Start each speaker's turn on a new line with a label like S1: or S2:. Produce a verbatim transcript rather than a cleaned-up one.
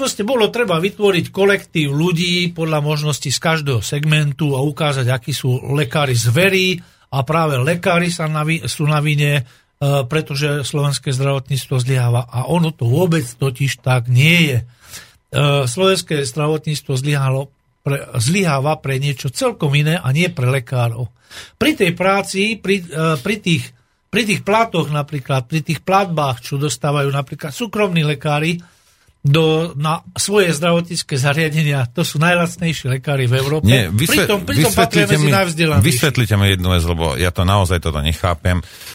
S1: proste bolo treba vytvoriť kolektív ľudí podľa možností z každého segmentu a ukázať, akí sú lekári zverí a práve lekári sa na, sú na vine, pretože slovenské zdravotníctvo zlyháva. A ono to vôbec totiž tak nie je. Slovenské zdravotníctvo zlyhalo pre, zlyháva pre niečo celkom iné a nie pre lekárov. Pri tej práci, pri, pri tých Pri tých plátoch napríklad, pri tých platbách, čo dostávajú napríklad súkromní lekári do, na svoje zdravotnícke zariadenia, to sú najlacnejší lekári v Európe.
S2: Nie, vysvet,
S1: pritom, pritom patria medzi najvzdelanejších.
S2: Vysvetlite mi jednu vec, lebo ja to naozaj toto nechápem.